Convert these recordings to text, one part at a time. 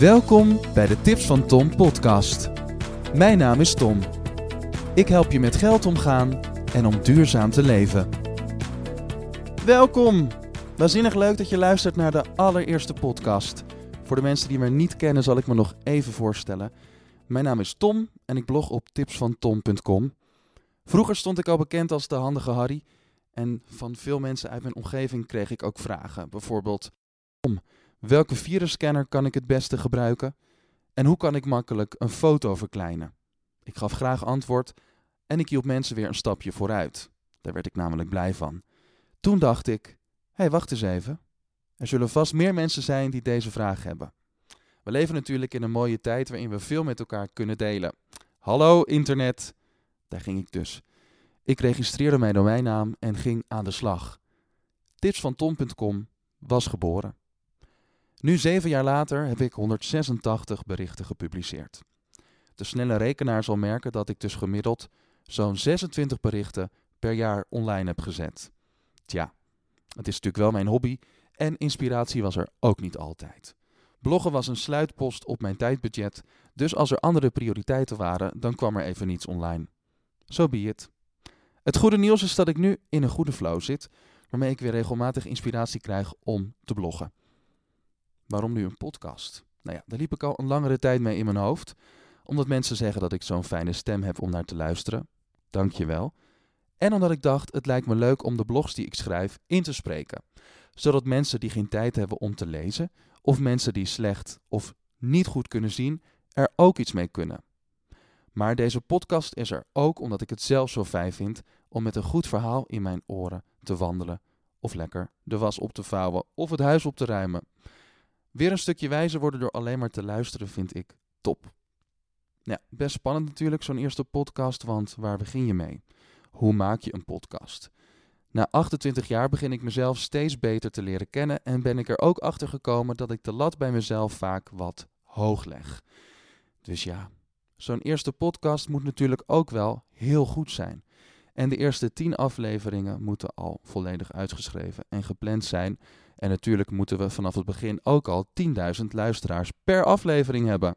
Welkom bij de Tips van Tom podcast. Mijn naam is Tom. Ik help je met geld omgaan en om duurzaam te leven. Welkom! Waanzinnig leuk dat je luistert naar de allereerste podcast. Voor de mensen die me niet kennen zal ik me nog even voorstellen. Mijn naam is Tom en ik blog op tipsvantom.com. Vroeger stond ik al bekend als de handige Harry. En van veel mensen uit mijn omgeving kreeg ik ook vragen. Bijvoorbeeld, welke virusscanner kan ik het beste gebruiken? En hoe kan ik makkelijk een foto verkleinen? Ik gaf graag antwoord en ik hielp mensen weer een stapje vooruit. Daar werd ik namelijk blij van. Toen dacht ik, wacht eens even. Er zullen vast meer mensen zijn die deze vraag hebben. We leven natuurlijk in een mooie tijd waarin we veel met elkaar kunnen delen. Hallo internet! Daar ging ik dus. Ik registreerde mijn domeinnaam en ging aan de slag. Tipsvantom.com was geboren. Nu 7 jaar later heb ik 186 berichten gepubliceerd. De snelle rekenaar zal merken dat ik dus gemiddeld zo'n 26 berichten per jaar online heb gezet. Tja, het is natuurlijk wel mijn hobby en inspiratie was er ook niet altijd. Bloggen was een sluitpost op mijn tijdbudget, dus als er andere prioriteiten waren, dan kwam er even niets online. So be it. Het goede nieuws is dat ik nu in een goede flow zit, waarmee ik weer regelmatig inspiratie krijg om te bloggen. Waarom nu een podcast? Nou ja, daar liep ik al een langere tijd mee in mijn hoofd, omdat mensen zeggen dat ik zo'n fijne stem heb om naar te luisteren. Dank je wel. En omdat ik dacht, het lijkt me leuk om de blogs die ik schrijf in te spreken, zodat mensen die geen tijd hebben om te lezen, of mensen die slecht of niet goed kunnen zien, er ook iets mee kunnen. Maar deze podcast is er ook omdat ik het zelf zo fijn vind om met een goed verhaal in mijn oren te wandelen, of lekker de was op te vouwen of het huis op te ruimen. Weer een stukje wijzer worden door alleen maar te luisteren vind ik top. Ja, best spannend natuurlijk zo'n eerste podcast, want waar begin je mee? Hoe maak je een podcast? Na 28 jaar begin ik mezelf steeds beter te leren kennen en ben ik er ook achter gekomen dat ik de lat bij mezelf vaak wat hoog leg. Dus ja, zo'n eerste podcast moet natuurlijk ook wel heel goed zijn. En de eerste 10 afleveringen moeten al volledig uitgeschreven en gepland zijn. En natuurlijk moeten we vanaf het begin ook al 10.000 luisteraars per aflevering hebben.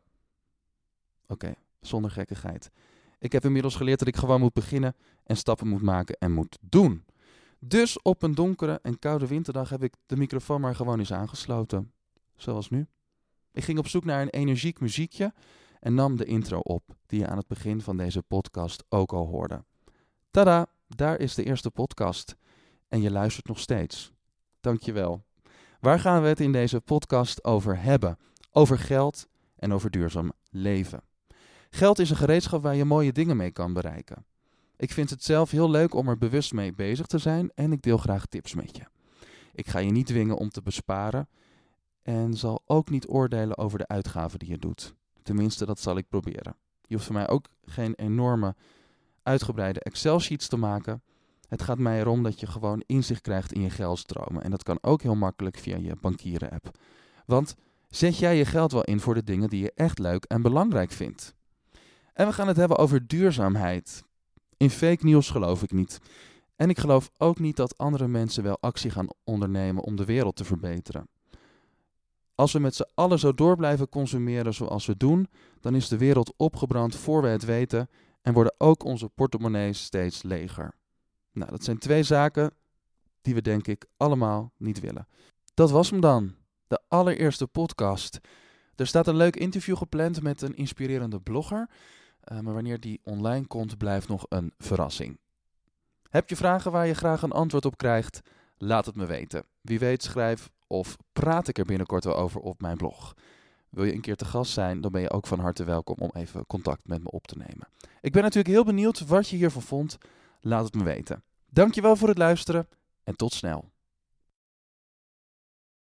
Oké, zonder gekkigheid. Ik heb inmiddels geleerd dat ik gewoon moet beginnen en stappen moet maken en moet doen. Dus op een donkere en koude winterdag heb ik de microfoon maar gewoon eens aangesloten. Zoals nu. Ik ging op zoek naar een energiek muziekje en nam de intro op, die je aan het begin van deze podcast ook al hoorde. Tada, daar is de eerste podcast. En je luistert nog steeds. Dankjewel. Waar gaan we het in deze podcast over hebben? Over geld en over duurzaam leven. Geld is een gereedschap waar je mooie dingen mee kan bereiken. Ik vind het zelf heel leuk om er bewust mee bezig te zijn en ik deel graag tips met je. Ik ga je niet dwingen om te besparen en zal ook niet oordelen over de uitgaven die je doet. Tenminste, dat zal ik proberen. Je hoeft voor mij ook geen enorme, uitgebreide Excel-sheets te maken. Het gaat mij erom dat je gewoon inzicht krijgt in je geldstromen. En dat kan ook heel makkelijk via je bankieren-app. Want zet jij je geld wel in voor de dingen die je echt leuk en belangrijk vindt? En we gaan het hebben over duurzaamheid. In fake nieuws geloof ik niet. En ik geloof ook niet dat andere mensen wel actie gaan ondernemen om de wereld te verbeteren. Als we met z'n allen zo door blijven consumeren zoals we doen, dan is de wereld opgebrand voor we het weten en worden ook onze portemonnees steeds leger. Nou, dat zijn 2 zaken die we denk ik allemaal niet willen. Dat was hem dan, de allereerste podcast. Er staat een leuk interview gepland met een inspirerende blogger, maar wanneer die online komt blijft nog een verrassing. Heb je vragen waar je graag een antwoord op krijgt? Laat het me weten. Wie weet schrijf of praat ik er binnenkort wel over op mijn blog. Wil je een keer te gast zijn, dan ben je ook van harte welkom om even contact met me op te nemen. Ik ben natuurlijk heel benieuwd wat je hiervan vond. Laat het me weten. Dankjewel voor het luisteren en tot snel.